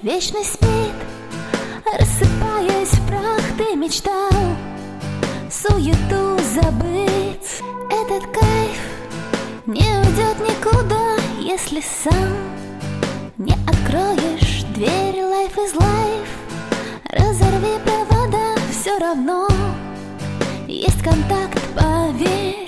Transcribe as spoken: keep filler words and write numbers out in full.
вечно спит, рассыпаясь в прах. Ты мечтал суету забыть. Этот кайф не уйдет никуда, если сам не откроешь дверь. Life is life. Разорви провода, все равно есть контакт, поверь.